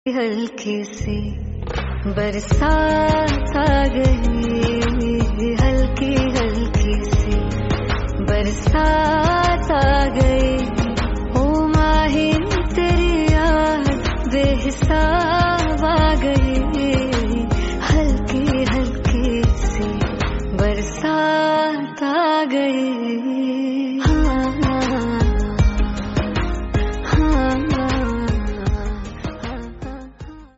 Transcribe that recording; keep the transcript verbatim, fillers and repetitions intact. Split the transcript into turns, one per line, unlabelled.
हल्की सी बरसात आ गई, हल्की हल्की सी बरसात आ गई। ओ माही तेरी याद बेहिसाब आ गई, हल्की हल्की सी बरसात आ गई। हाँ